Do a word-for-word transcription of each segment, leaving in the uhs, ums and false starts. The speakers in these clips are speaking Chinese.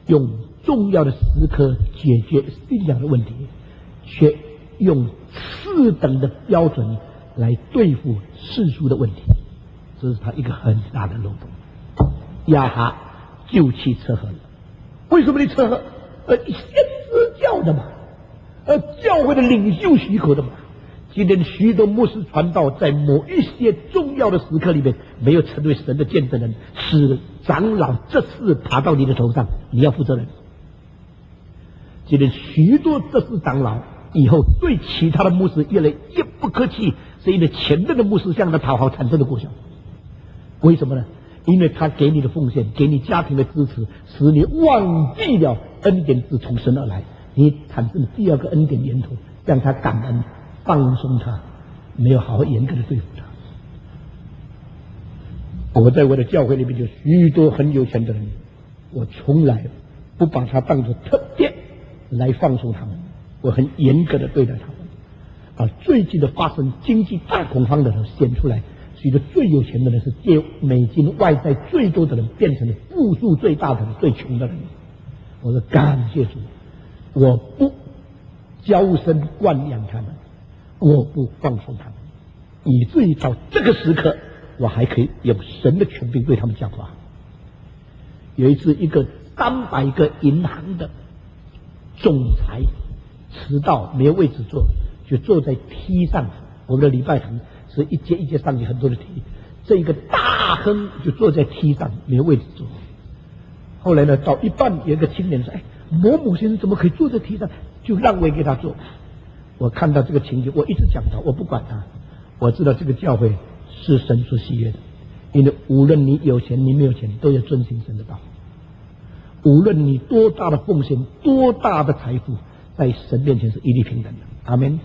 用重要的时刻解决信仰的问题，却用次等的标准来对付世俗的问题，这是他一个很大的漏洞。亚哈就去车河了。为什么你车河？呃，先知教的嘛，呃，教会的领袖许可的嘛。今天许多牧师传道，在某一些重要的时刻里面，没有成为神的见证人，使长老这事爬到你的头上，你要负责任。今天许多这事长老以后对其他的牧师越来越不客气，是因为前任的牧师向他讨好产生的果效。为什么呢？因为他给你的奉献，给你家庭的支持，使你忘记了恩典是从神而来，你产生第二个恩典源头，让他感恩，放松他，没有好好严格的对付他。我在我的教会里面有许多很有钱的人，我从来不把他当作特别来放松他们，我很严格的对待他们。而最近的发生经济大恐慌的时候显出来，许多最有钱的人是借美金外债最多的人，变成了富数最大的人，最穷的人。我说感谢主，我不娇生惯养他们，我不放松他们，以至于到这个时刻，我还可以有神的权柄对他们讲话。有一次，一个三百个银行的总裁迟到，没有位置坐，就坐在梯上。我们的礼拜堂是一阶一阶上去很多的梯，这一个大亨就坐在梯上，没有位置坐。后来呢，到一半有一个青年说：“哎，某某先生怎么可以坐在梯上？”就让位给他坐。我看到这个情景，我一直讲他，我不管他。我知道这个教会是神所喜悦的，因为无论你有钱你没有钱，都要遵行神的道。无论你多大的奉献，多大的财富，在神面前是一律平等的。阿们。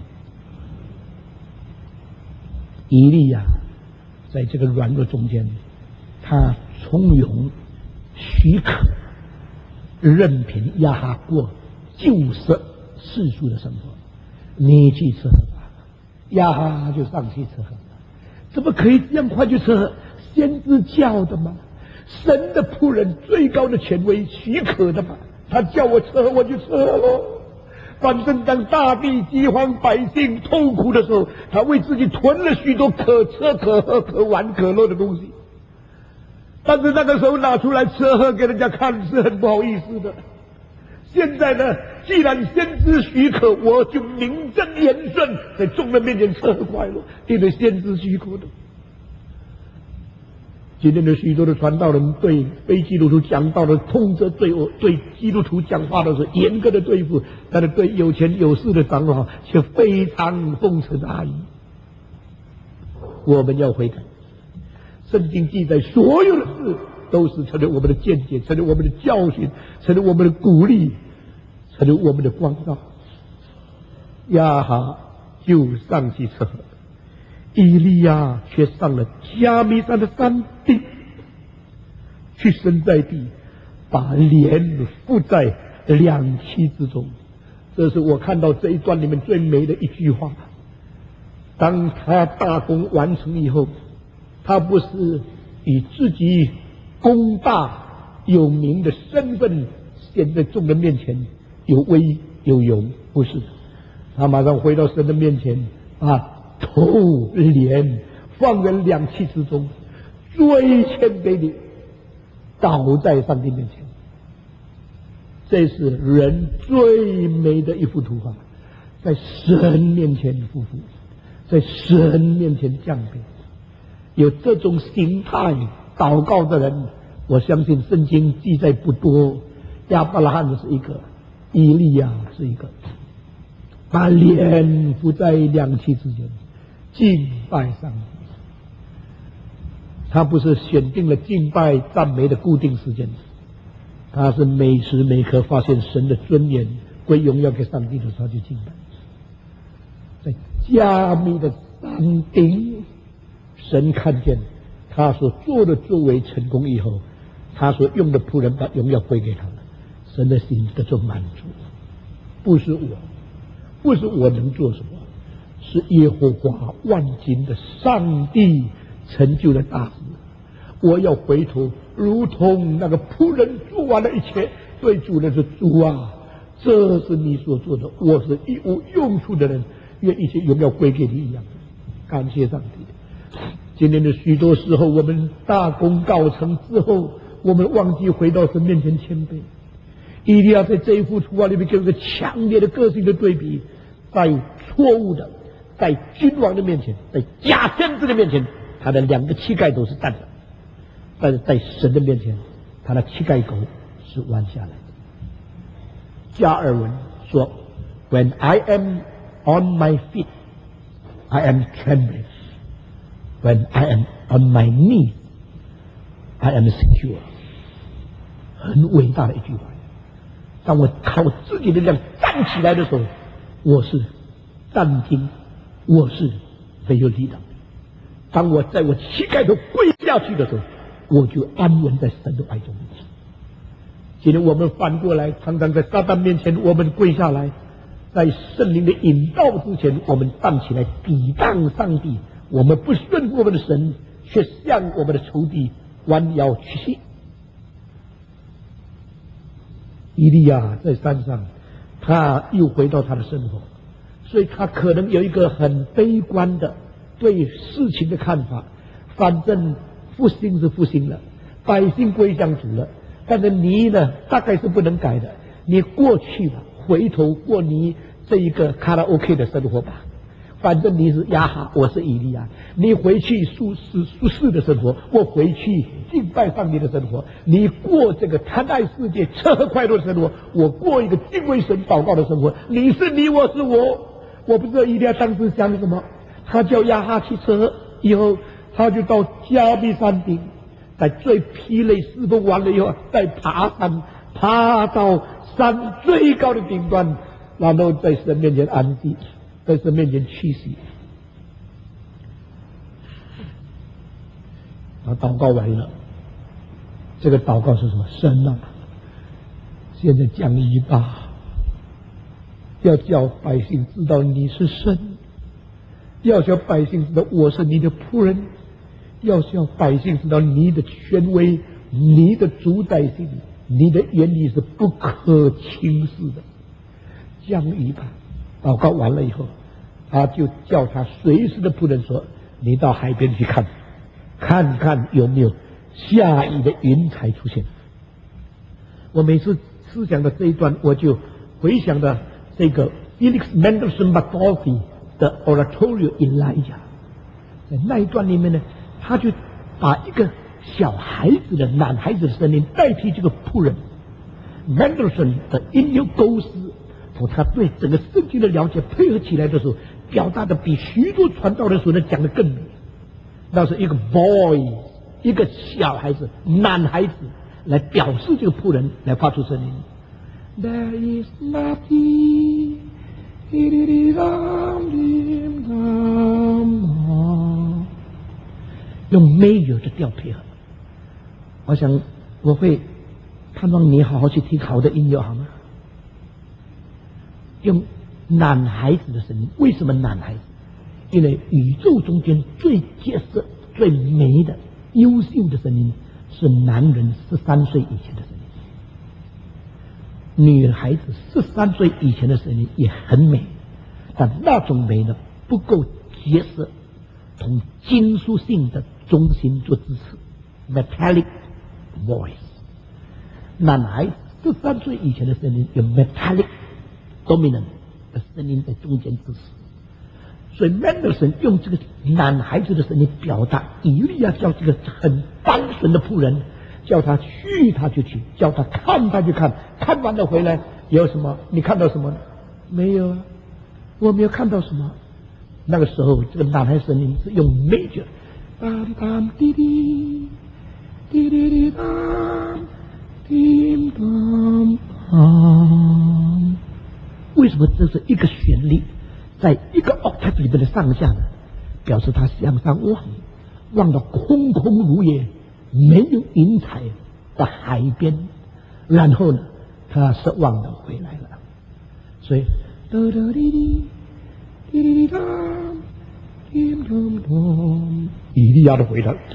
以利亚在这个软弱中间，他从容许可，任凭亚哈过旧色世俗的生活。你去吃喝吧，亚哈就上去吃喝了。怎么可以这样快去吃喝？先知教的吗？神的仆人最高的权威许可的嘛，他叫我吃喝我就吃喝喽。反正当大地饥荒，百姓痛苦的时候，他为自己囤了许多可吃可喝可玩可乐的东西，但是那个时候拿出来吃喝给人家看是很不好意思的。现在呢，既然先知许可，我就名正言顺在众人面前吃喝快乐，因为先知许可的。今天的许多的传道人对非基督徒讲道的通则对我对基督徒讲话的时候严格的对付，但是对有钱有势的长老却非常奉承阿姨。我们要悔改，圣经记载所有的事都是成为我们的见解，成为我们的教训，成为我们的鼓励，成为我们的光照。亚哈就上去吃喝，以利亚却上了加密山的山顶，去身在地，把脸伏在两栖之中。这是我看到这一段里面最美的一句话。当他大功完成以后，他不是以自己功大有名的身份显在众人面前有威有荣，不是，他马上回到神的面前，把头脸放在两栖之中，最谦卑的倒在上帝面前。这是人最美的一幅图画，在神面前匍匐，在神面前降卑。有这种形态祷告的人，我相信圣经记载不多。亚伯拉罕是一个，以利亚是一个，把脸伏在两栖之间，敬拜上帝。他不是选定了敬拜赞美的固定时间，他是每时每刻发现神的尊严归荣耀给上帝的时候就敬拜。在加密的山顶，神看见他所做的作为成功以后，他所用的仆人把荣耀归给他了，神的心得到满足。不是我，不是我能做什么，是耶和华万军的上帝成就了大事。我要回头如同那个仆人做完了一切，对主人说：“主啊，这是你所做的，我是一无用处的人，愿一切荣耀归给你一样。”感谢上帝。今天的许多时候，我们大功告成之后，我们忘记回到神面前谦卑。以利亚在这一幅图画里面，给了个强烈的个性的对比，在错误的，在君王的面前，在假先知的面前，他的两个膝盖都是站着；但是在神的面前，他的膝盖沟是弯下来的。加尔文说 ：“When I am on my feet, I am trembling. When I am on my knees, I am secure.” 很伟大的一句话。当我靠自己的力量站起来的时候，我是站定，我是没有力量的。当我在我膝盖头跪下去的时候，我就安稳在神的怀中。今天我们反过来，常常在撒旦面前我们跪下来，在圣灵的引导之前，我们站起来抵挡上帝。我们不顺服我们的神，却向我们的仇敌弯腰屈膝。以利亚在山上，他又回到他的生活，所以他可能有一个很悲观的对事情的看法。反正复兴是复兴了，百姓归向主了，但是你呢，大概是不能改的。你过去了，回头过你这一个卡拉 OK 的生活吧。反正你是亚哈，我是以利亚。你回去舒适舒适的生活，我回去敬拜上帝的生活。你过这个贪爱世界、吃喝快乐的生活，我过一个敬畏神、祷告的生活。你是你，我是我。我不知道以利亚当时想什么，他叫亚哈去吃喝，以后他就到加比山顶，在最疲累侍奉完了以后，再爬山，爬到山最高的顶端，然后在神面前安息。在神面前屈膝，他祷告完了，这个祷告是什么？神啊，现在降雨吧，要叫百姓知道你是神，要叫百姓知道我是你的仆人，要叫百姓知道你的权威，你的主宰性，你的原理是不可轻视的。降雨吧。祷告完了以后，他就叫他随时的仆人说：“你到海边去看，看看有没有下雨的云彩出现。”我每次思想的这一段，我就回想到这个 Felix Mendelssohn Bartholdy 的 Oratorio Elijah， 在那一段里面呢，他就把一个小孩子的男孩子的声音代替这个仆人。Mendelssohn 的音乐构思和他对整个圣经的了解配合起来的时候，表达的比许多传道人所能讲的更美。那是一个 boy， 一个小孩子，男孩子来表示这个仆人来发出声音。There is nothing， 用 major 的调配合。我想我会盼望你好好去听好的音乐，好吗？用男孩子的声音。为什么男孩子？因为宇宙中间最结实、最美的、优秀的声音是男人十三岁以前的声音。女孩子十三岁以前的声音也很美，但那种美呢不够结实，同金属性的中心做支持 ，metallic voice。男孩十三岁以前的声音有 metallic dominant 的声音在中间支持。所以 Mendelssohn 用这个男孩子的声音表达，以利亚叫这个很单纯的仆人，叫他去他就去，叫他看他就看，看完了回来有什么？你看到什么？没有啊，我没有看到什么。那个时候这个男孩声音是用 major， 当当滴滴滴滴滴当叮当当。为什么这是一个旋律？在一个 octave 里面的上下呢，表示他向上望，望到空空如也、没有云彩的海边，然后呢，他失望的回来了。所以，哒哒滴滴滴滴滴当以利亚的回答，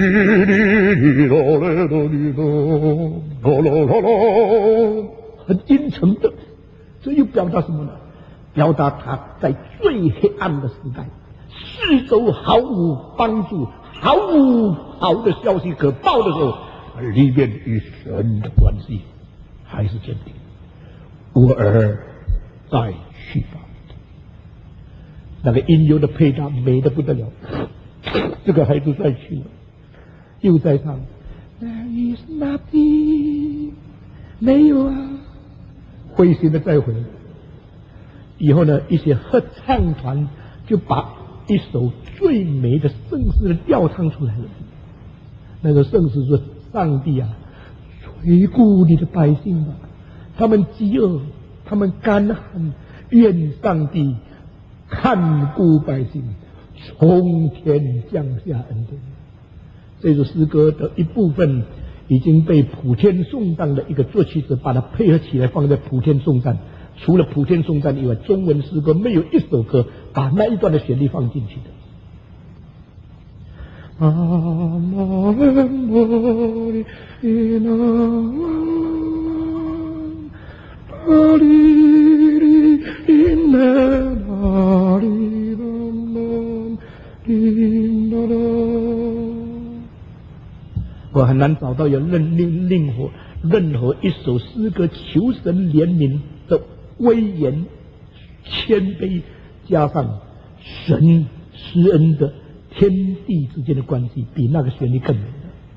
很阴沉的，这又表达什么呢？表达他在最黑暗的时代，四周毫无帮助，毫无好的消息可报的时候，里面与神的关系还是坚定。我儿，再去吧。那个音乐的配搭美得不得了，这个孩子再去了，又在唱 There is nothing， 没有啊，灰心的再回来。以后呢，一些合唱团就把一首最美的圣诗的调唱出来了。那个圣诗说：“上帝啊，垂顾你的百姓吧，他们饥饿，他们干旱，愿上帝看顾百姓，从天降下恩典。”这首诗歌的一部分已经被普天颂赞的一个作曲者把它配合起来，放在普天颂赞。除了普天颂赞以外，中文诗歌没有一首歌把那一段的旋律放进去的。阿玛尼伊那拉里里伊那拉里拉伊那拉，我很难找到有任任任何任何一首诗歌求神怜悯的威严、谦卑，加上神施恩的天地之间的关系，比那个旋律更美的。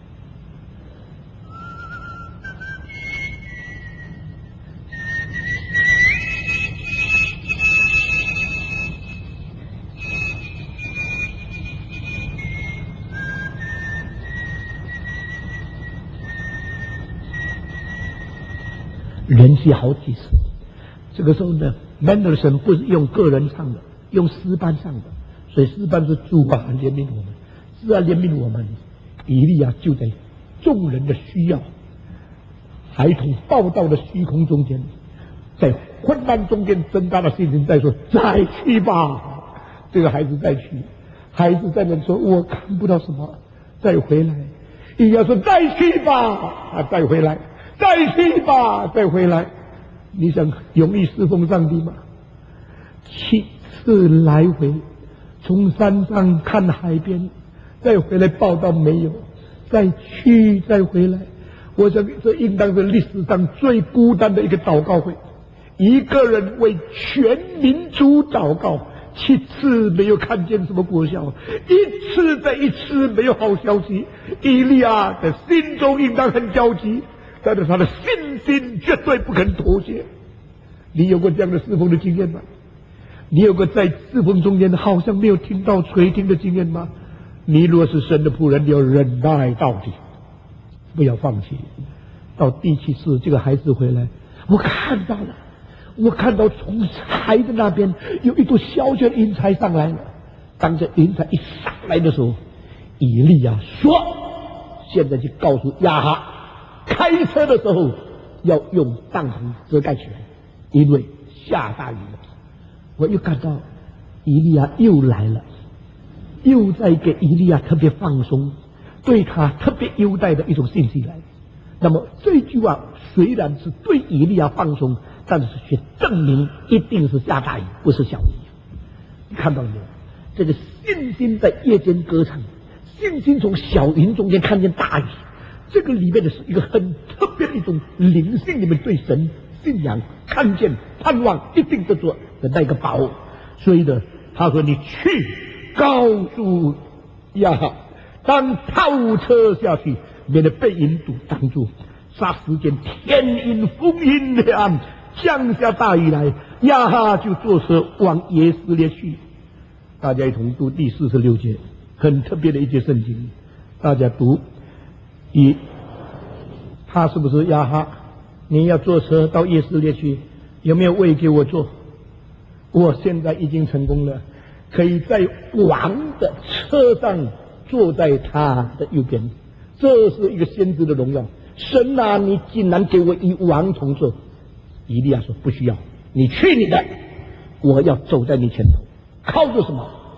连续好几次。这个时候呢，门德森不是用个人唱的，用诗班唱的，所以诗班是主啊怜悯我们，是啊怜悯我们。以利亚就在众人的需要、孩童报道的虚空中间，在混乱中间增大的信心，在说：“再去吧。”这个孩子再去，孩子在那说：“我看不到什么，再回来。”以利亚说：“再去吧。”啊，再回来，再去吧，再回来。你想容易侍奉上帝吗？七次来回，从山上看海边，再回来报道没有，再去再回来。我想这应当是历史上最孤单的一个祷告会，一个人为全民族祷告，七次没有看见什么果效，一次再一次没有好消息。以利亚的心中应当很焦急，但是他的信心绝对不肯妥协。你有过这样的侍奉的经验吗？你有过在侍奉中间好像没有听到垂听的经验吗？你若是神的仆人，你要忍耐到底，不要放弃。到第七次这个孩子回来，我看到了，我看到从海的那边有一朵小小的云彩上来了。当这云彩一上来的时候，以利亚说：“现在就告诉亚哈，开车的时候要用帐篷遮盖起来，因为下大雨了。”我又感到以利亚又来了，又在给以利亚特别放松，对他特别优待的一种信息来。那么这句话虽然是对以利亚放松，但是却证明一定是下大雨，不是小雨。你看到没有？这个信心在夜间歌唱，信心从小云中间看见大雨，这个里面的是一个很特别的一种灵性，你们对神信仰看见盼望一定得做的那个把握。所以呢，他说：“你去告诉亚哈，当炮车下去，免得被云堵挡住。霎时间天阴风阴黑暗，降下大雨来。亚哈就坐车往耶斯列去。”大家一同读第四十六节，很特别的一节圣经。大家读一，他是不是亚哈？你要坐车到耶斯列去，有没有位给我坐？我现在已经成功了，可以在王的车上坐在他的右边，这是一个先知的荣耀。神啊，你竟然给我与王同坐！以利亚说：“不需要，你去你的，我要走在你前头。靠着什么？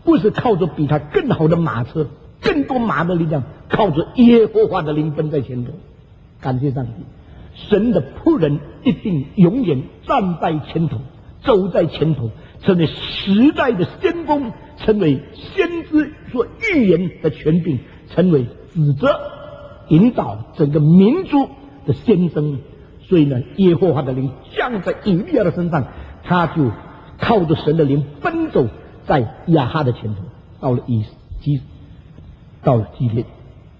不是靠着比他更好的马车、更多马的力量，靠着耶和华的灵奔在前头。感谢上帝，神的仆人一定永远站在前头，走在前头，成为时代的先锋，成为先知所预言的权柄，成为指责引导整个民族的先生。所以呢，耶和华的灵降在以利亚的身上，他就靠着神的灵奔走在亚哈的前头，到了以基，到了基列。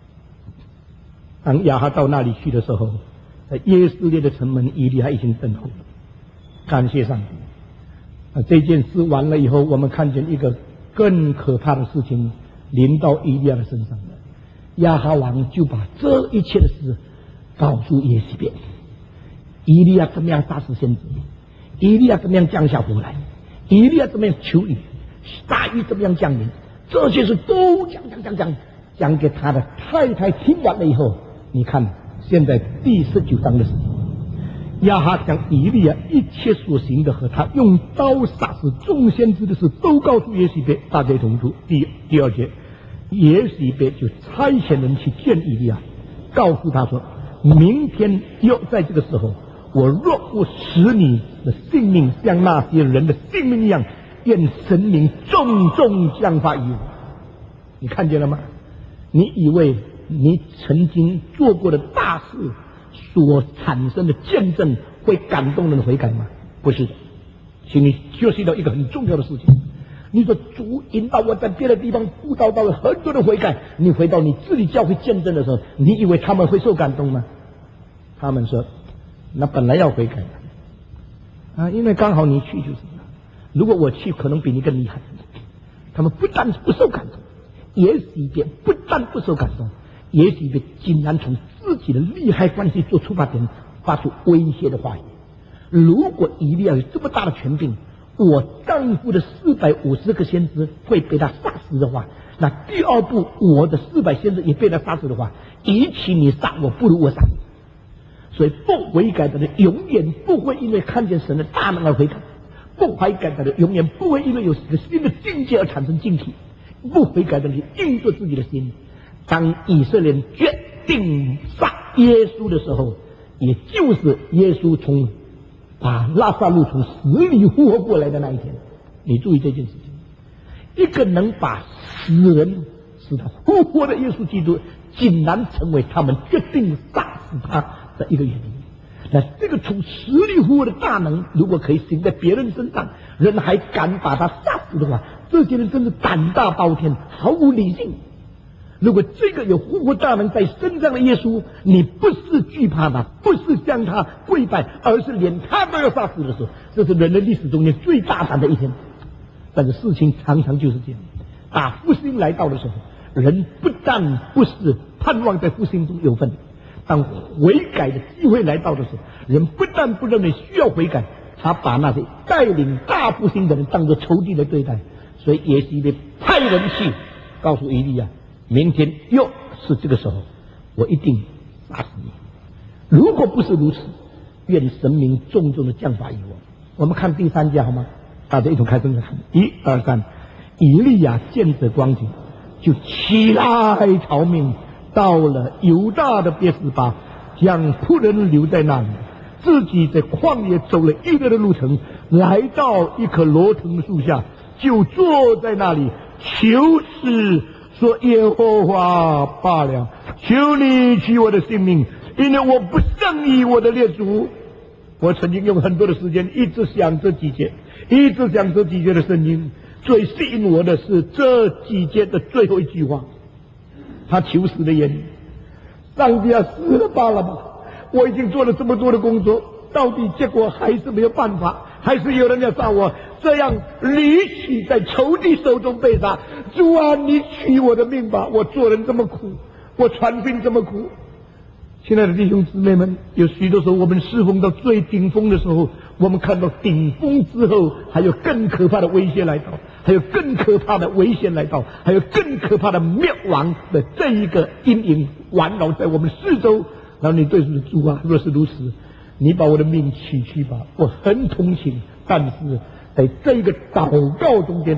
当亚哈到那里去的时候，在耶斯列的城门，以利亚已经等候了。感谢上帝！啊，这件事完了以后，我们看见一个更可怕的事情临到以利亚的身上了。亚哈王就把这一切的事告诉耶洗别。以利亚怎么样杀死先知？以利亚怎么样降下火来？以利亚怎么样求雨？大雨怎么样降临？这些事都讲讲讲讲讲给他的太太听完了以后，你看现在第十九章的事情，亚哈将以利亚一切所行的和他用刀杀死众先知的事都告诉耶洗别，大家同读。第第二节，耶洗别就差遣人去见以利亚，告诉他说，明天又在这个时候，我若不使你的性命像那些人的性命一样，愿神明重重降罚于我。你看见了吗？你以为你曾经做过的大事所产生的见证会感动人悔改吗？不是的，请你学习到一个很重要的事情。你说主引导我在别的地方布道到了很多人悔改，你回到你自己教会见证的时候，你以为他们会受感动吗？他们说那本来要悔改的啊，因为刚好你去就是了。如果我去，可能比你更厉害。他们不但不受感动，耶洗别不但不受感动，耶洗别竟然从自己的利害关系做出发点，发出威胁的话语。如果以利亚有这么大的权柄，我丈夫的四百五十个先知会被他杀死的话，那第二步我的四百先知也被他杀死的话，与其你杀我，不如我杀你。所以不悔改的人永远不会因为看见神的大能而悔改，不悔改的人永远不会因为有一个新的境界而产生敬体，不悔改的人硬着自己的心。当以色列人决定杀耶稣的时候，也就是耶稣从把拉撒路从死里复活过来的那一天。你注意这件事情，一个能把死人使他复活的耶稣基督，竟然成为他们决定杀死他的一个原因。那这个从死里复活的大能，如果可以行在别人身上，人还敢把他杀死的话，这些人真是胆大包天，毫无理性。如果这个有复活大能在身上的耶稣，你不是惧怕他，不是向他跪拜，而是连他都要杀死的时候，这是人类历史中间最大胆的一天。但是事情常常就是这样，当复兴来到的时候，人不但不是盼望在复兴中有份，当悔改的机会来到的时候，人不但不认为需要悔改，他把那些带领大复兴的人当作仇敌来对待。所以耶洗别派人去告诉以利亚，明天又是这个时候，我一定杀死你。如果不是如此，愿神明重重的降罚于我。我们看第三节好吗？大家一同开声看，一二三。以利亚见这光景，就起来逃命，到了犹大的别是巴，将仆人留在那里，自己在旷野走了一日的路程，来到一棵罗藤树下，就坐在那里求死，说耶和华罢了，求你取我的性命，因为我不胜于我的列祖。我曾经用很多的时间一直想这几节，一直想这几节的圣经，最吸引我的是这几节的最后一句话，他求死的原因。上帝啊，死了罢了吧，我已经做了这么多的工作，到底结果还是没有办法，还是有人要杀我，这样离奇在仇敌手中被杀。主啊，你取我的命吧，我做人这么苦，我传福音这么苦。亲爱的弟兄姊妹们，有许多时候我们侍奉到最顶峰的时候，我们看到顶峰之后还有更可怕的威胁来到，还有更可怕的危险来到，还有更可怕的灭亡的这一个阴影环绕在我们四周。然后你对主啊，若是如此，你把我的命取去吧，我很同情，但是在这一个祷告中间，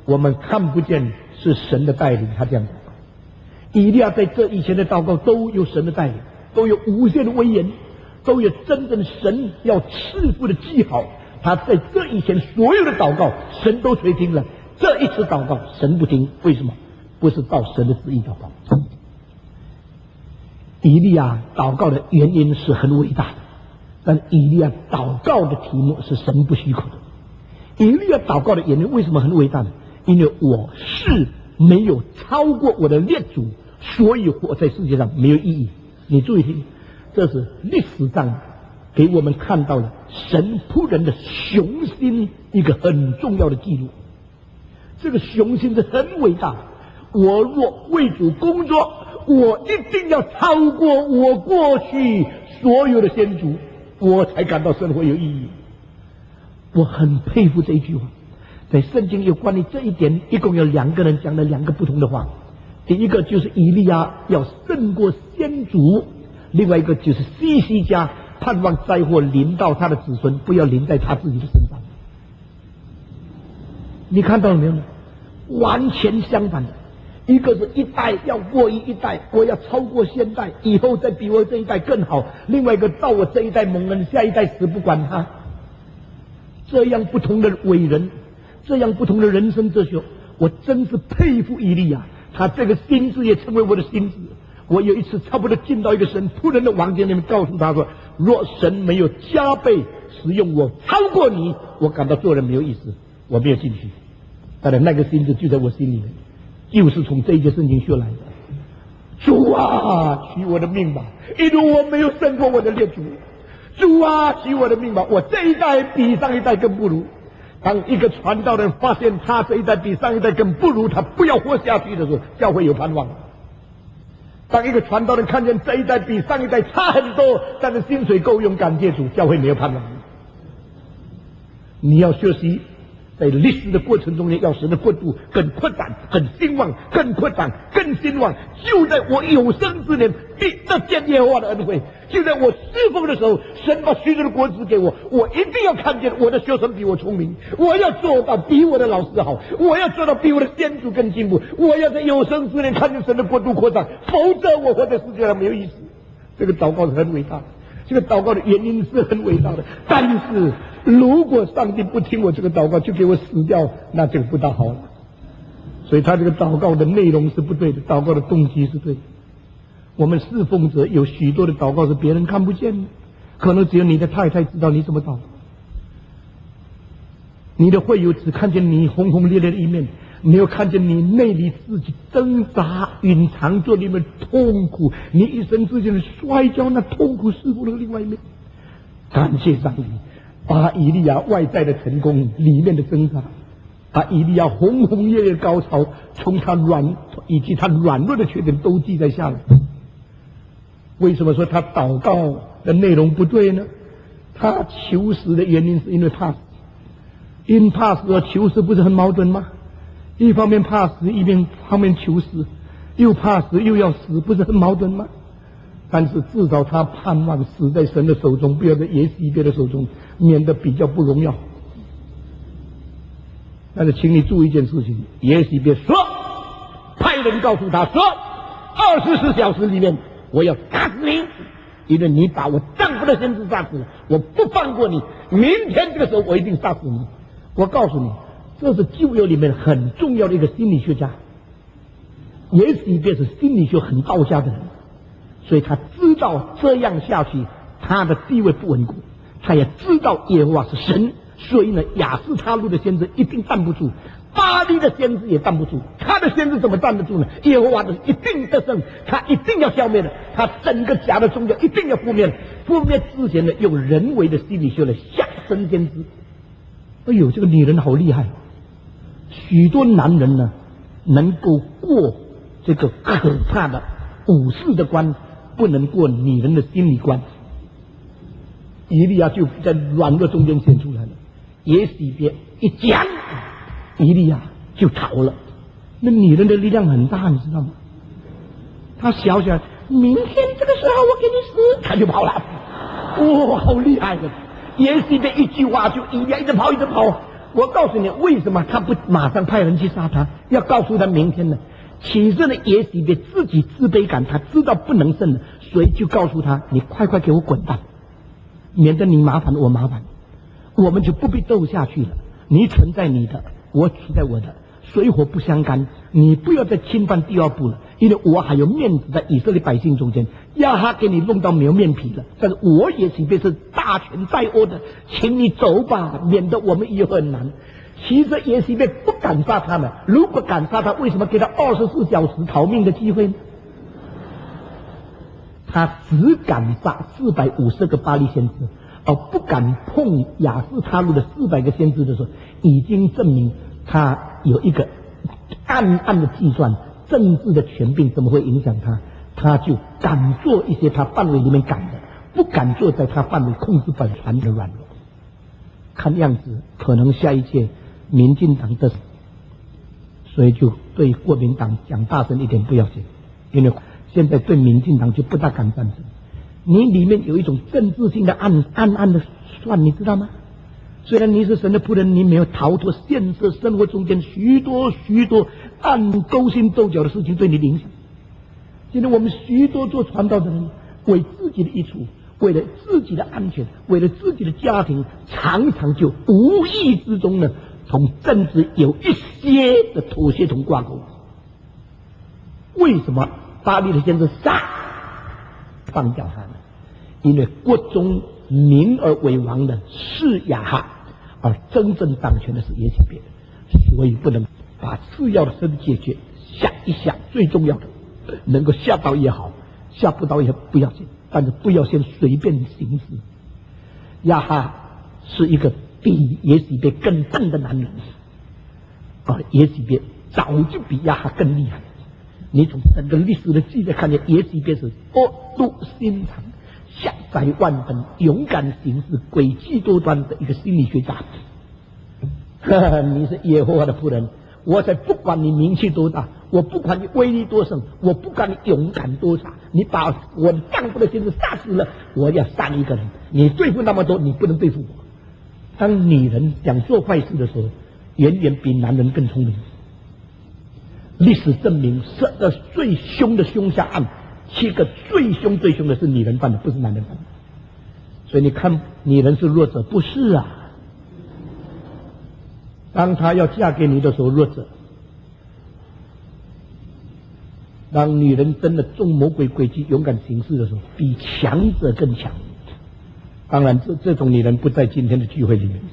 我们看不见是神的带领，他这样祷告。以利亚在这以前的祷告都有神的带领，都有无限的威严，都有真正神要赐福的记号。他在这以前所有的祷告，神都垂听了。这一次祷告，神不听，为什么？不是照神的旨意祷告。以利亚祷告的原因是很伟大的，但以利亚祷告的题目是神不许可的。以利亚祷告的原因为什么很伟大呢？因为我是没有超过我的列祖，所以活在世界上没有意义。你注意听，这是历史上给我们看到了神仆人的雄心，一个很重要的记录。这个雄心是很伟大。我若为主工作，我一定要超过我过去所有的先祖，我才感到生活有意义。我很佩服这一句话。在圣经有关于这一点，一共有两个人讲了两个不同的话。第一个就是以利亚要胜过先祖，另外一个就是西西家盼望灾祸临到他的子孙，不要临在他自己的身上。你看到了没有呢？完全相反的，一个是一代要过于一代，我要超过现代，以后再比我这一代更好；另外一个到我这一代蒙恩，下一代死不管他。这样不同的伟人，这样不同的人生哲学，我真是佩服以利亚。他这个心智也成为我的心智。我有一次差不多进到一个神仆人的房间里面，告诉他说：若神没有加倍使用我，超过你，我感到做人没有意思，我没有进去。当然那个心智就在我心里面，就是从这一节圣经学来的。主啊，取我的命吧，因为我没有胜过我的列祖。主啊，取我的命吧，我这一代比上一代更不如。当一个传道人发现他这一代比上一代更不如，他不要活下去的时候，教会有盼望。当一个传道人看见这一代比上一代差很多，但是薪水够用，感谢主，教会没有盼望。你要学习在历史的过程中间，要使得国度更扩展、更兴旺、更扩展、更兴旺。就在我有生之年，必得见耶和华的恩惠。就在我侍奉的时候，神把许多的国子给我，我一定要看见我的学生比我聪明，我要做到比我的老师好，我要做到比我的先祖更进步，我要在有生之年看见神的国度扩张，否则我活在世界上没有意思。这个祷告是很伟大的，这个祷告的原因是很伟大的，但是如果上帝不听我这个祷告，就给我死掉，那这个不大好了。所以他这个祷告的内容是不对的，祷告的动机是对的。我们侍奉者有许多的祷告是别人看不见的，可能只有你的太太知道你怎么祷告，你的会友只看见你轰轰烈烈的一面，没有看见你内里自己挣扎隐藏着你们痛苦，你一生之间的摔跤，那痛苦侍奉的另外一面。感谢上帝，把以利亚外在的成功里面的挣扎，把以利亚轰轰烈烈的高潮，从他软以及他软弱的缺点都记在下来。为什么说他祷告的内容不对呢？他求死的原因是因为怕死，因怕死而求死，不是很矛盾吗？一方面怕死，一方面求死，又怕死又要死，不是很矛盾吗？但是至少他盼望死在神的手中，不要在耶西别的手中，免得比较不荣耀。但是请你注意一件事情，耶西别说，派人告诉他说，二十四小时里面我要打死你，因为你把我丈夫的先知杀死了，我不放过你，明天这个时候我一定杀死你。我告诉你，这是旧约里面很重要的一个心理学家，耶西别是心理学很高价的人，所以他知道这样下去他的地位不稳固，他也知道耶和华是神，所以呢亚斯他路的先知一定站不住，巴黎的先知也站不住，他的先知怎么站得住呢？耶和华的一定得胜，他一定要消灭的，他整个假的宗教一定要覆灭，覆灭之前呢用人为的心理学来吓神先知。哎呦，这个女人好厉害，许多男人呢能够过这个可怕的武士的关，不能过女人的心理关。以利亚就在软弱中间显出来了，耶洗别一讲，以利亚就逃了。那女人的力量很大，你知道吗？她小小明天这个时候我给你死，她就跑了。哇、哦，好厉害的！耶洗别一句话就以利亚一直跑一直跑， 我告诉你，为什么他不马上派人去杀他？要告诉他明天呢？其实呢，也许别自己自卑感，他知道不能胜了，所以就告诉他：你快快给我滚蛋，免得你麻烦我麻烦，我们就不必斗下去了。你存在你的，我存在我的，水火不相干。你不要再侵犯第二步了，因为我还有面子在以色列百姓中间。亚哈给你弄到没有面皮了，但是我也许别是大权在握的，请你走吧，免得我们以后很难。其实耶洗别不敢杀他们，如果敢杀他，为什么给他二十四小时逃命的机会呢？他只敢杀四百五十个巴力先知，而不敢碰亚斯他路的四百个先知的时候，已经证明他有一个暗暗的计算，政治的权柄怎么会影响他？他就敢做一些他范围里面敢的，不敢做在他范围控制本船的软弱。看样子可能下一届民进党的，所以就对国民党讲大声一点不要紧，因为现在对民进党就不大敢战争。你里面有一种政治性的暗暗暗的算，你知道吗？虽然你是神的仆人，你没有逃脱现实生活中间许多许多暗勾心斗角的事情对你影响。今天我们许多做传道的人，为自己的益处，为了自己的安全，为了自己的家庭，常常就无意之中呢，同政治有一些的妥协同挂钩。为什么巴力的先知杀放掉他呢？因为国中民而为王的是亚哈，而真正掌权的是耶洗别，所以不能把次要的事解决，想一想最重要的，能够吓到也好，吓不到也不要紧，但是不要先随便行事。亚哈是一个比耶洗别更笨的男人，而耶洗别早就比亚哈更厉害。你从整个历史的记载看见，耶洗别是恶毒心肠、下载万分、勇敢行事、诡计多端的一个心理学家。呵呵，你是耶和华的仆人，我才不管你名气多大，我不管你威力多盛，我不管你勇敢多傻，你把我丈夫的先生杀死了，我要杀你一个人。你对付那么多，你不能对付我。当女人想做坏事的时候，远远比男人更聪明。历史证明，十个最凶的凶杀案，七个最凶最凶的是女人犯的，不是男人犯的。所以你看，女人是弱者，不是啊。当她要嫁给你的时候，弱者；当女人真的中魔鬼诡计、勇敢行事的时候，比强者更强。当然，这这种女人不在今天的聚会里面。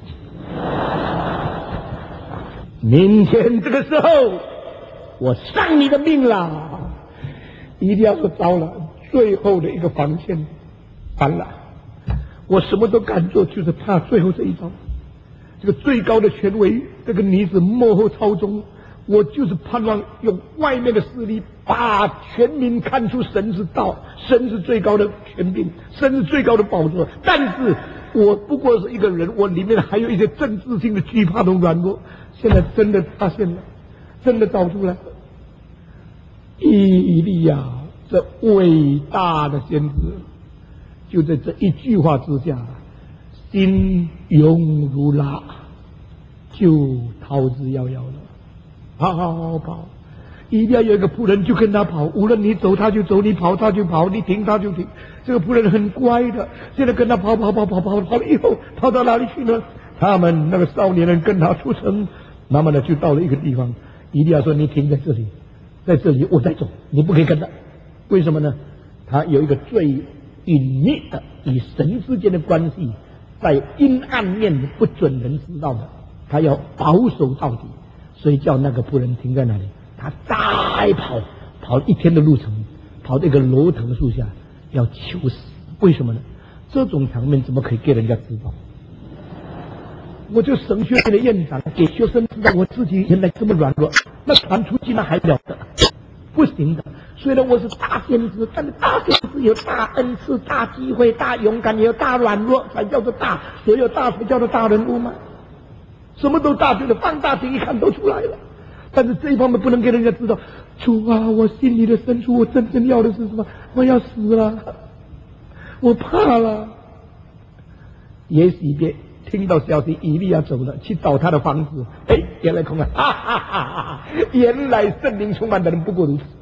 明天这个时候，我丧你的命啦！一定要说糟了，最后的一个防线完了，我什么都敢做，就是怕最后这一招。这个最高的权威，这个女子幕后操纵，我就是盼望用外面的势力把全民看出神是道，神是最高的权柄，神是最高的宝座。但是我不过是一个人，我里面还有一些政治性的惧怕和软弱。现在真的发现了，真的找出来了。以利亚这伟大的先知，就在这一句话之下，心勇如拉，就逃之夭夭了。跑跑跑！一定要有一个仆人就跟他跑，无论你走他就走，你跑他就跑，你停他就停。这个仆人很乖的，现在跟他跑跑跑跑跑跑了以后，跑到哪里去呢？他们那个少年人跟他出城，慢慢的就到了一个地方。以利亚说：“你停在这里，在这里我再走，你不可以跟他。为什么呢？他有一个最隐秘的与神之间的关系，在阴暗面不准人知道的，他要保守到底。所以叫那个仆人停在那里，他再跑跑一天的路程，跑到一个罗藤树下要求死。为什么呢？这种场面怎么可以给人家知道？我就神学院的院长给学生知道我自己原来这么软弱，那传出去那还了得？不行的。虽然我是大先知，但是大先知有大恩赐、大机会、大勇敢，也有大软弱，才叫做大。所有大才叫做大人物吗？什么都大，觉得放大镜一看都出来了。但是这一方面不能给人家知道。主啊，我心里的深处，我真正要的是什么？我要死了，我怕了。也许别听到消息，以利亚走了，去找他的房子。哎，原来空了，哈哈哈哈！原来圣灵充满的人不过如此，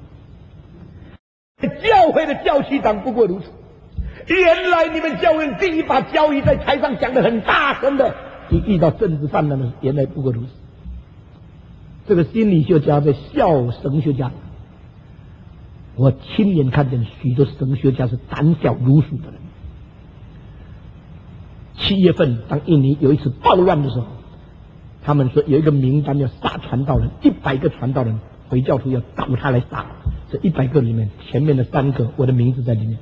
教会的教区长不过如此。原来你们教会第一把交椅在台上讲得很大声的，一遇到政治犯难的，原来不过如此。这个心理学家在笑神学家，我亲眼看见许多神学家是胆小如鼠的人。七月份，当印尼有一次暴乱的时候，他们说有一个名单要杀传道人，一百个传道人，回教徒要找他来杀。这一百个里面，前面的三个，我的名字在里面。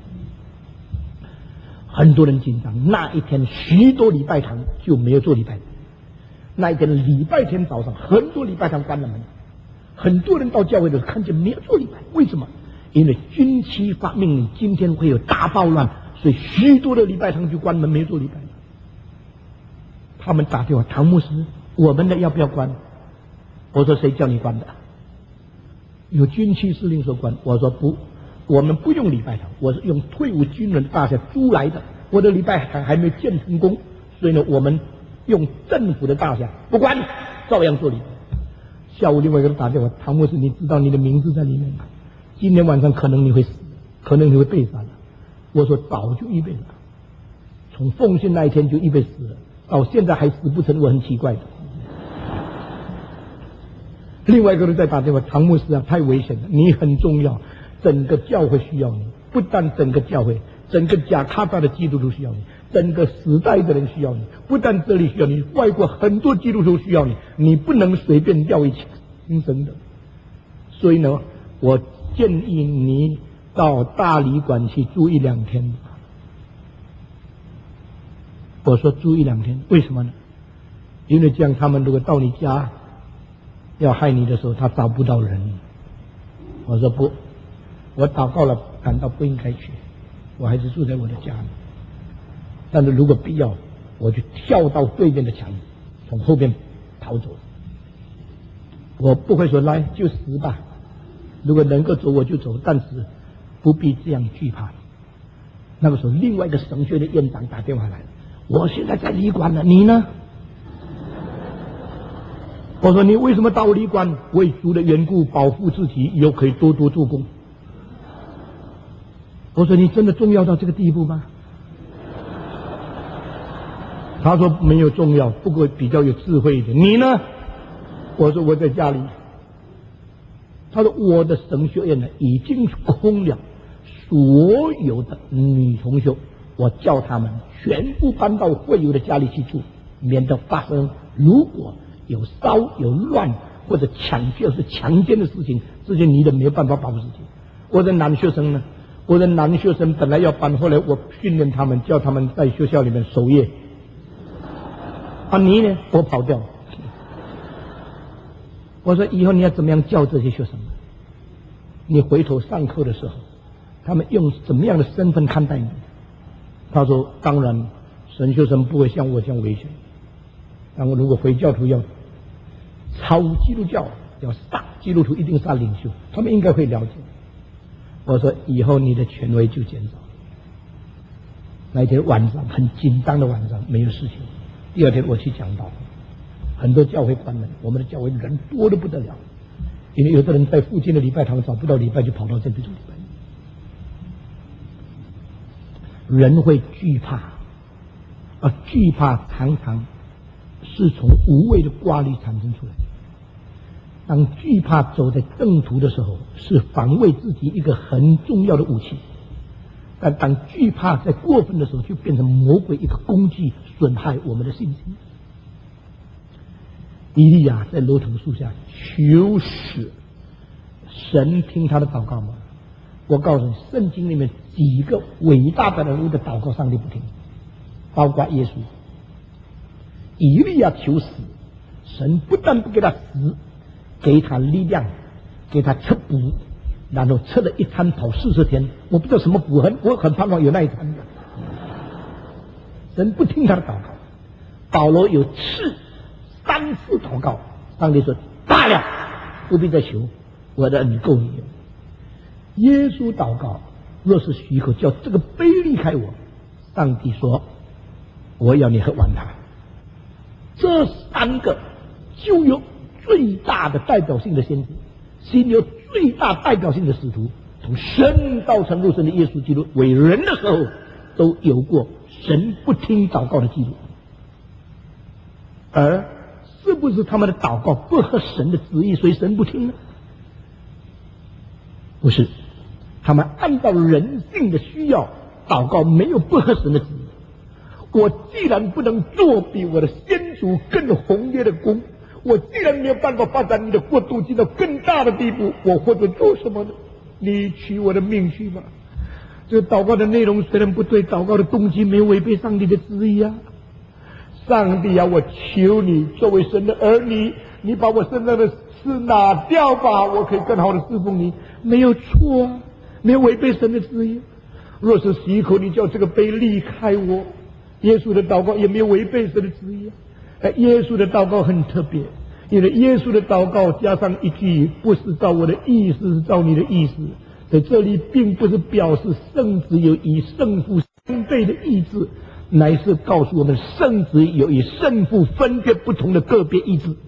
很多人紧张。那一天，许多礼拜堂就没有做礼拜。那一天礼拜天早上，很多礼拜堂关了门，很多人到教会的时候看见没有做礼拜。为什么？因为军区发命令，今天会有大暴乱，所以许多的礼拜堂就关门，没有做礼拜。他们打电话，唐牧师，我们的要不要关？我说谁叫你关的？有军区司令说关，我说不，我们不用礼拜堂，我是用退伍军人的大厦租来的，我的礼拜堂还没建成功，所以呢，我们用政府的大厦，不关，照样做礼拜。下午另外一个人打电话，唐牧师，你知道你的名字在里面吗？今天晚上可能你会死，可能你会被杀了。我说早就预备了，从奉献那一天就预备死了。到现在还死不成，我很奇怪的。另外一个人在打电话，唐牧师啊，太危险了，你很重要，整个教会需要你，不但整个教会，整个加卡达的基督徒需要你，整个时代的人需要你，不但这里需要你，外国很多基督徒需要你，你不能随便掉以轻心的。所以呢，我建议你到大旅馆去住一两天。我说住一两天，为什么呢？因为这样他们如果到你家要害你的时候，他找不到人。我说不，我祷告了，感到不应该去，我还是住在我的家里。但是如果必要，我就跳到对面的墙，从后边逃走。我不会说来就死吧，如果能够走我就走，但是不必这样惧怕。那个时候，另外一个神学的院长打电话来了。我现在在旅馆了，你呢？我说你为什么到旅馆？为主的缘故，保护自己，以后可以多多做工。我说你真的重要到这个地步吗？他说没有重要，不过比较有智慧一点。你呢？我说我在家里。他说我的神学院呢已经空了，所有的女同学，我叫他们全部搬到会友的家里去住，免得发生如果有骚有乱或者抢劫或是强奸的事情，这些女的没有办法保护自己。我的男学生呢，我的男学生本来要搬，后来我训练他们，叫他们在学校里面守夜。啊，你呢？我跑掉了。我说以后你要怎么样教这些学生？你回头上课的时候，他们用怎么样的身份看待你？他说当然神学生不会像我这样危险，但我如果回教徒要抄基督教，要杀基督徒，一定杀领袖，他们应该会了解。我说以后你的权威就减少。那一天晚上很紧张的晚上，没有事情。第二天我去讲道，很多教会关门，我们的教会人多得不得了，因为有的人在附近的礼拜堂找不到礼拜，就跑到这里做礼拜。人会惧怕，而惧怕常常是从无谓的挂虑产生出来。当惧怕走在正途的时候，是防卫自己一个很重要的武器。但当惧怕在过分的时候，就变成魔鬼一个工具，损害我们的信心。以利亚在罗藤树下求死，神听他的祷告吗？我告诉你，圣经里面几个伟大的人物的祷告，上帝不听，包括耶稣。以利亚求死，神不但不给他死，给他力量，给他吃补，然后吃了一餐跑四十天。我不知道什么补，很我很盼望有那一餐的。神不听他的祷告。保罗有次三次祷告，上帝说罢了，不必再求，我的恩够你了。耶稣祷告，若是许可，叫这个杯离开我，上帝说我要你喝完它。 这三个就有最大的代表性的先知，新有最大代表性的使徒，从生道成肉身的耶稣基督为人的时候，都有过神不听祷告的记录。而是不是他们的祷告不合神的旨意，所以神不听呢？不是，他们按照人性的需要祷告，没有不合神的旨意。我既然不能做比我的先祖更宏烈的功，我既然没有办法发展你的国度进到更大的地步，我或者做什么呢？你取我的命去吧。这个祷告的内容虽然不对，祷告的动机没有违背上帝的旨意啊。上帝啊，我求你作为神的儿女，你把我身上的事拿掉吧，我可以更好的侍奉你。没有错啊，没有违背神的旨意。若是许可你叫这个杯离开我，耶稣的祷告也没有违背神的旨意啊。耶稣的祷告很特别，因为耶稣的祷告加上一句不是照我的意思，是照你的意思，在这里并不是表示圣子有以圣父相对的意志，乃是告诉我们圣子有与圣父分别不同的个别意志。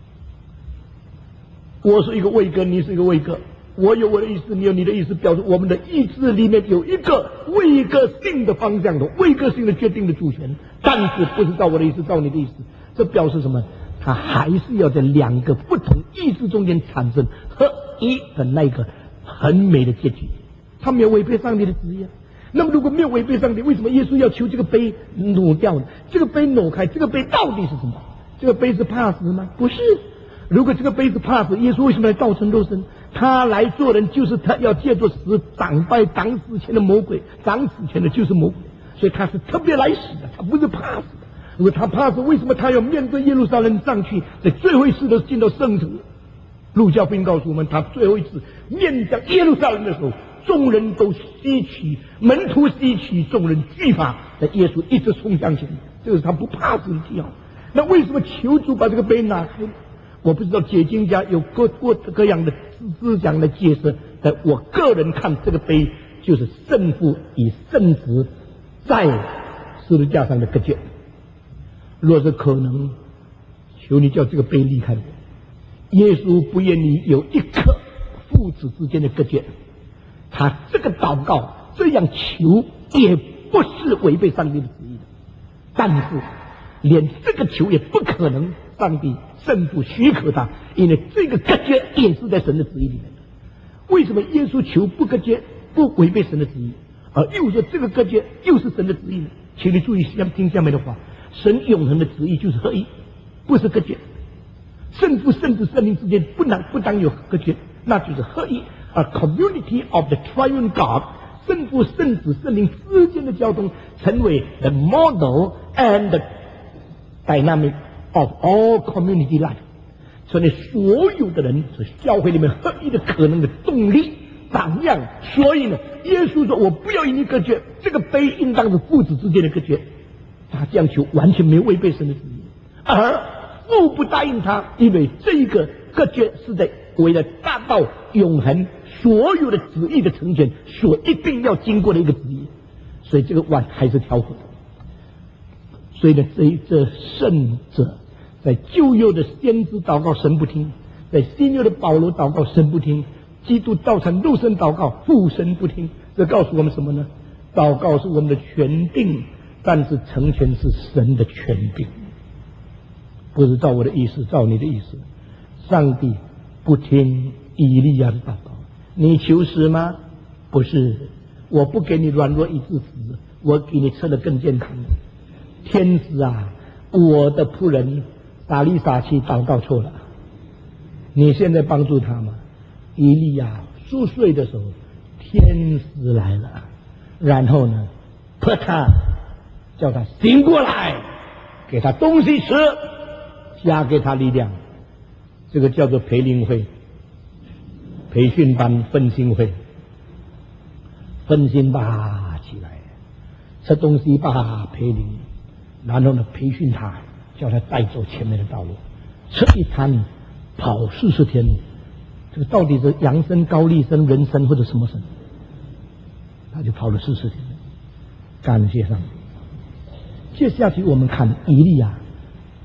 我是一个位格，你是一个位格，我有我的意思，你有你的意思，表示我们的意志里面有一个位格性的方向的位格性的决定的主权，但是不是照我的意思，照你的意思。这表示什么？它还是要在两个不同意志中间产生合一的那个很美的结局。他没有违背上帝的旨意啊。那么如果没有违背上帝，为什么耶稣要求这个杯挪掉呢？这个杯挪开，这个杯到底是什么？这个杯是怕死吗？不是。如果这个杯是怕死，耶稣为什么来道成肉身？他来做人，就是他要借着死打败挡死前的魔鬼，挡死前的就是魔鬼，所以他是特别来死的，他不是怕死的。如果他怕死，为什么他要面对耶路撒冷上去，在最后一次的进到圣城？路加福音告诉我们，他最后一次面向耶路撒冷的时候，众人都吸取，门徒吸取，众人惧怕，在耶稣一直冲向前，这个是他不怕死的记号。那为什么求主把这个杯拿开呢？我不知道解经家有各各各样的思想的解释，但我个人看，这个杯就是圣父与圣子在十字架上的隔绝。若是可能，求你叫这个杯离开我。耶稣不愿意有一刻父子之间的隔绝，他这个祷告这样求也不是违背上帝的旨意的，但是连这个求也不可能上帝圣父许可他，因为这个隔绝也是在神的旨意里面的。为什么耶稣求不隔绝，不违背神的旨意，而又说这个隔绝又是神的旨意呢？请你注意听下面的话，神永恒的旨意就是合一，不是隔绝。圣父、圣子、圣灵之间不能不当有隔绝，那就是合一。A community of the triune God， 圣父、圣子、圣灵之间的交通，成为 the model and the dynamic of all community life， 成为所有的人是教会里面合一的可能的动力榜样。所以呢，耶稣说：“我不要与你隔绝，这个杯应当是父子之间的隔绝。”他这样求完全没有违背神的旨意，而父不答应他，因为这个隔绝是在为了达到永恒所有的旨意的成全所一定要经过的一个旨意，所以这个碗还是调和的。所以呢，这这圣者在旧约的先知祷告神不听，在新约的保罗祷告神不听，基督道成肉身祷告父神不听。这告诉我们什么呢？祷告是我们的权柄，但是成全是神的权柄，不是照我的意思，照你的意思。上帝不听以利亚的祷告，你求死吗？不是，我不给你软弱以致死，我给你吃得更健康的。天使啊，我的仆人撒利撒气祷告错了，你现在帮助他吗？以利亚熟睡的时候，天使来了，然后呢，扑他，叫他醒过来，给他东西吃，加给他力量。这个叫做培灵会、培训班、分心会，分心吧起来，吃东西吧培灵，然后呢培训他，叫他带走前面的道路，吃一餐跑四十天，这个到底是阳生、高丽生、人生或者什么生？他就跑了四十天，感谢上帝。接下去我们看以利亚，他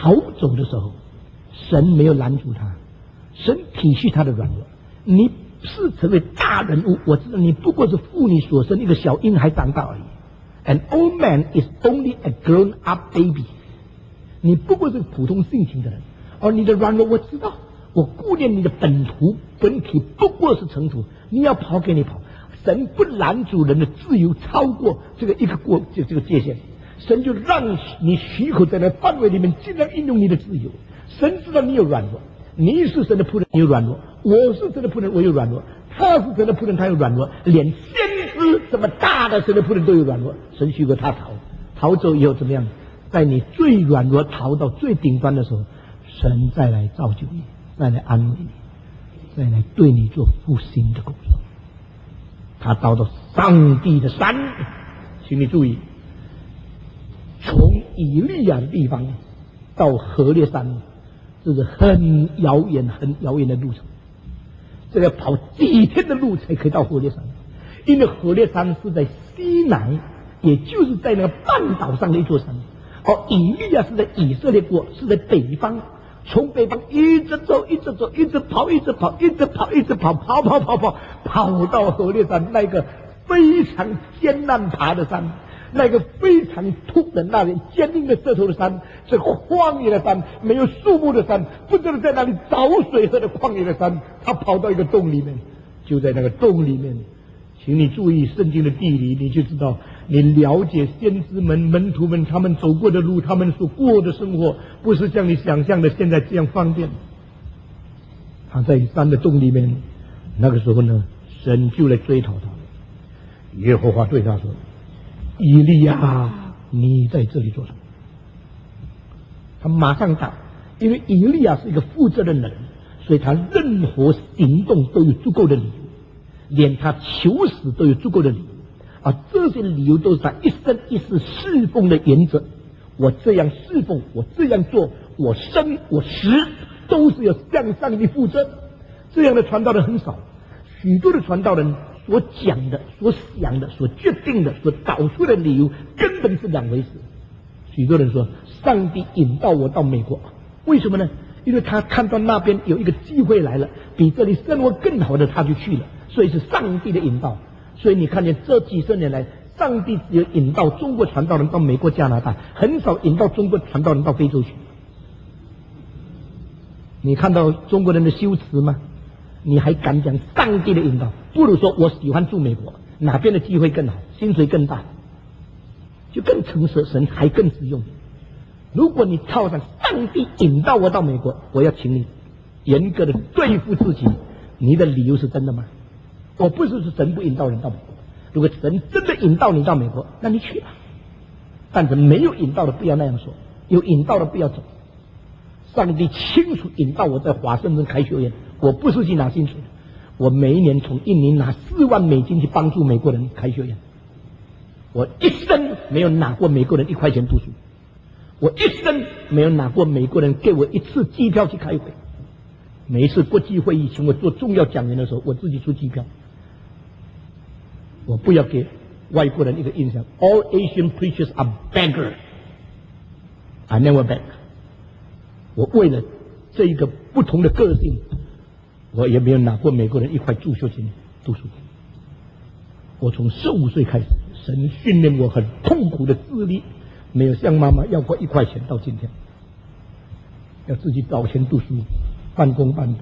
逃走的时候，神没有拦住他，神体恤他的软弱。你是成为大人物，我知道你不过是妇女所生一个小婴孩长大而已。An old man is only a grown-up baby。你不过是普通性情的人，而你的软弱我知道，我顾念你的本图本体不过是尘土，你要跑给你跑。神不拦阻人的自由超过这个一个过这这个界限，神就让你许可在那范围里面尽量运用你的自由。神知道你有软弱，你是神的仆人，你有软弱；我是神的仆人，我有软弱；他是神的仆人，他有软弱。连先知这么大的神的仆人都有软弱，神许可他逃，逃走以后怎么样？在你最软弱逃到最顶端的时候，神再来造就你，再来安慰你，再来对你做复兴的工作。他到了上帝的山，请你注意，从以利亚的地方到何烈山，这是很遥远很遥远的路程，这要跑几天的路才可以到何烈山。因为何烈山是在西南，也就是在那个半岛上的一座山，而以利亚是在以色列国，是在北方，从北方一直走一直走一直跑一直跑一直跑一直跑跑跑跑跑跑到何烈山，那个非常艰难爬的山，那个非常突的那里坚硬的舌头的山，是旷野的山，没有树木的山，不知道在哪里找水喝的旷野的山。他跑到一个洞里面，就在那个洞里面，请你注意圣经的地理，你就知道，你了解先知们门徒们他们走过的路，他们所过的生活不是像你想象的现在这样方便。他在山的洞里面，那个时候呢，神就来追讨他。耶和华对他说：以利亚，你在这里做什么？他马上答，因为以利亚是一个负责任的人，所以他任何行动都有足够的理由，连他求死都有足够的理由，而这些理由都是他一生一世侍奉的原则。我这样侍奉，我这样做，我生我死都是要向上帝负责。这样的传道人很少，许多的传道人所讲的、所想的、所决定的、所导出的理由根本是两回事。许多人说，上帝引导我到美国，为什么呢？因为他看到那边有一个机会来了，比这里生活更好的，他就去了，所以是上帝的引导。所以你看见这几十年来，上帝只有引导中国传道人到美国、加拿大，很少引导中国传道人到非洲去。你看到中国人的修辞吗？你还敢讲上帝的引导？不如说我喜欢住美国，哪边的机会更好，薪水更大，就更诚实，神还更实用。如果你靠上上帝引导我到美国，我要请你严格的对付自己，你的理由是真的吗？我不是说神不引导人到美国，如果神真的引导你到美国，那你去吧。但是没有引导的不要那样说，有引导的不要走。上帝清楚引导我在华盛顿开学院，我不是去拿薪水的，我每一年从印尼拿四万美金去帮助美国人开学院。我一生没有拿过美国人一块钱读书，我一生没有拿过美国人给我一次机票去开会。每一次国际会议请我做重要讲员的时候，我自己出机票。我不要给外国人一个印象 ，All Asian preachers are beggars. I never beg. 我为了这一个不同的个性，我也没有拿过美国人一块助学金读书。我从十五岁开始，神训练我很痛苦的自立，没有向妈妈要过一块钱，到今天要自己找钱读书，半工半读。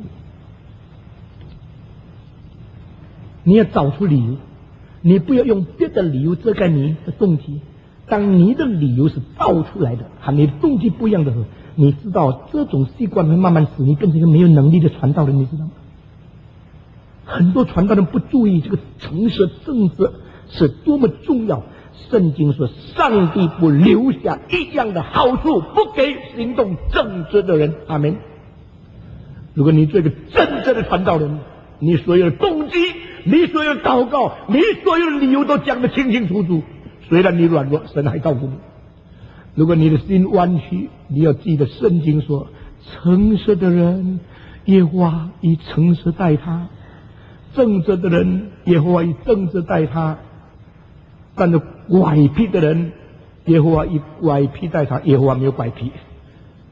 你要找出理由，你不要用别的理由遮盖你的动机。当你的理由是造出来的，和你的动机不一样的时候，你知道这种习惯会慢慢使你变成一个没有能力的传道人，你知道吗？很多传道人不注意这个诚实正直是多么重要。圣经说，上帝不留下一样的好处不给行动正直的人。阿们。如果你做一个真正的传道人，你所有的动机，你所有的祷告，你所有的理由都讲得清清楚楚，虽然你软弱，神还照顾你。如果你的心弯曲，你要记得圣经说，诚实的人耶和华以诚实待他，正直的人耶和华以正直待他，但是拐僻的人耶和华以拐僻待他。耶和华没有拐僻，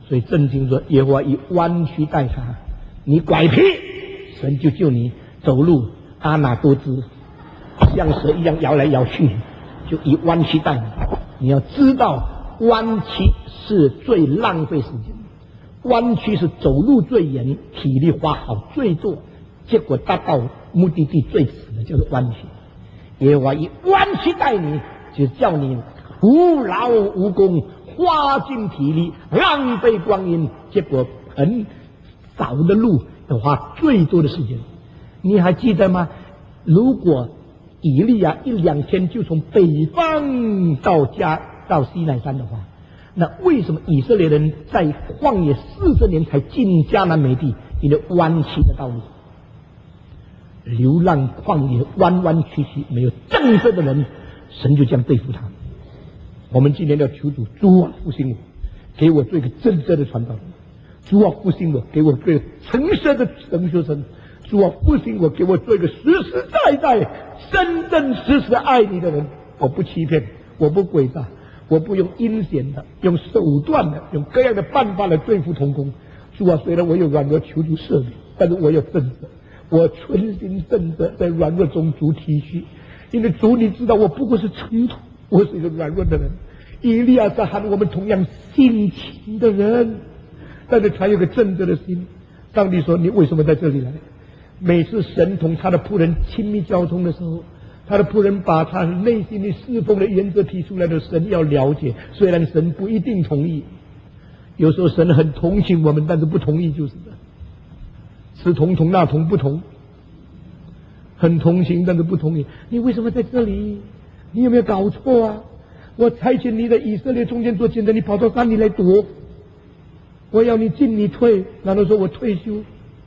所以圣经说，耶和华以弯曲待他，你拐劈，神就救你走路阿那多姿，像蛇一样摇来摇去，就以弯曲待你。你要知道，弯曲是最浪费时间，弯曲是走路最远，体力花好最多，结果达到目的地最迟的就是弯曲。耶和华以弯曲待你，就叫你徒劳无功，花尽体力，浪费光阴，结果很少的路要花最多的时间。你还记得吗？如果以利亚一两天就从北方到加到西奈山的话，那为什么以色列人在旷野四十年才进迦南美地？因为弯曲的道路，流浪旷野弯弯曲曲，没有正直的人，神就这样对付他们。我们今天要求主，主啊复兴我，给我做一个正直的传道人；主啊复兴我，给我做一个诚实的神学生；主啊复兴我，给我做一个实实在在、真真实实爱你的人。我不欺骗，我不诡诈，我不用阴险的、用手段的、用各样的办法来对付同工。主啊，虽然我有软弱，求主赦免，但是我有正直，我存心正直，在软弱中主体恤。因为主，你知道我不过是尘土，我是一个软弱的人。以利亚是和我们同样性情的人，但是他有个正直的心。上帝说：“你为什么在这里来？”每次神同他的仆人亲密交通的时候，他的仆人把他内心的侍奉的原则提出来的，神要了解。虽然神不一定同意，有时候神很同情我们，但是不同意就是的。此同同那同不同，很同情但是不同意。你为什么在这里？你有没有搞错啊？我差遣你在以色列中间做见证，你跑到山里来躲，我要你进你退，然后说我退休。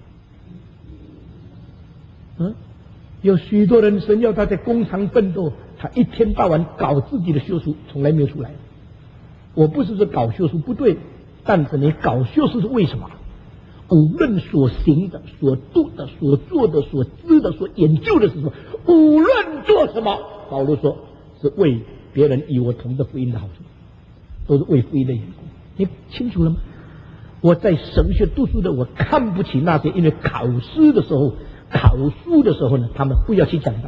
嗯，有许多人神要他在工厂奋斗，他一天到晚搞自己的学术，从来没有出来。我不是说搞学术不对，但是你搞学术是为什么？无论所行的、所读的、所做的、所知的、所研究的是什么，无论做什么，保罗说是为别人与我同的福音的好处，都是为福音的缘故。你清楚了吗？我在神学读书的，我看不起那些因为考试的时候、考书的时候呢，他们不要去讲道。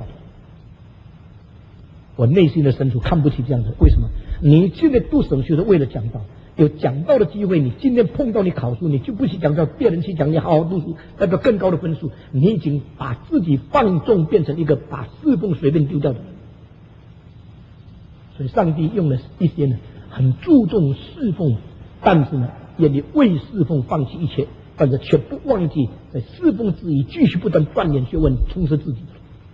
我内心的深处看不起这样的。为什么？你现在读神学是为了讲道，有讲道的机会，你今天碰到你考书，你就不去讲道，别人去讲，你好好读书，代表更高的分数，你已经把自己放纵，变成一个把侍奉随便丢掉的人。所以上帝用了一些呢，很注重侍奉，但是呢，愿意为侍奉放弃一切，但是却不忘记在侍奉之余继续不断锻炼学问，充实自己。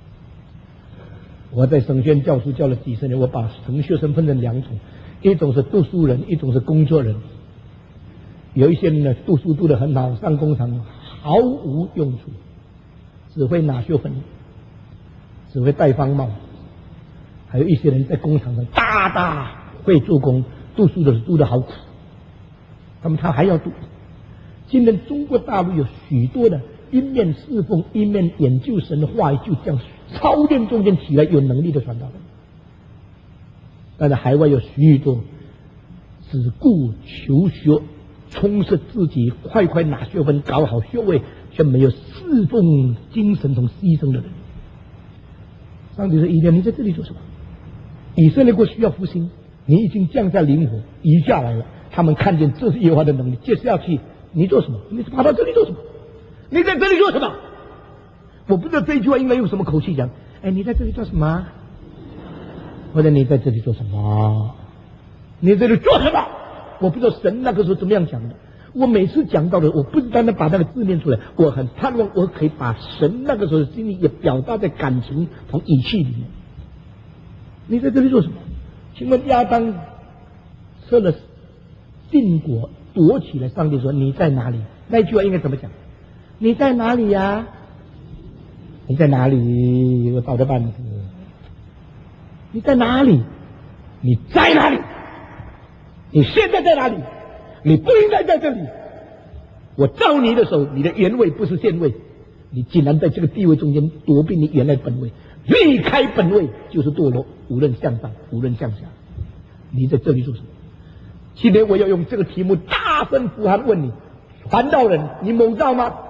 我在神学院教书教了几十年，我把神学生分成两种，一种是读书人，一种是工作人。有一些人呢，读书读得很好，上工厂毫无用处，只会拿学分，只会戴方帽。还有一些人在工厂上大大会做工，读书的时候读得好苦，那么他还要读。今天中国大陆有许多的一面侍奉一面研究神的话语，就这样操练中间起来有能力的传道人。但是海外有许多只顾求学，充实自己，快快拿学分，搞好学位，却没有侍奉精神同牺牲的人。上帝说：“以利亚，你在这里做什么？以色列国需要复兴，你已经降下灵火移下来了，他们看见这是耶和华的能力，接下去你做什么？你跑到这里做什么？你在这里做什么？”我不知道这一句话应该用什么口气讲。哎，你在这里做什么？或者你在这里做什么？你在这里做什么？我不知道神那个时候怎么样讲的。我每次讲到的，我不是单单把那个字念出来，我很盼望我可以把神那个时候的心里也表达在感情同语气里面。你在这里做什么？请问亚当吃了禁果躲起来，上帝说你在哪里？那句话应该怎么讲？你在哪里呀、啊？你在哪里？我找着半子。你在哪里？你在哪里？你现在在哪里？你不应该在这里。我召你的时候，你的原位不是现位，你竟然在这个地位中间躲避你原来本位，离开本位就是堕落，无论向上，无论向下。你在这里做什么？今天我要用这个题目大大声呼喊问你：传道人，你蒙召吗？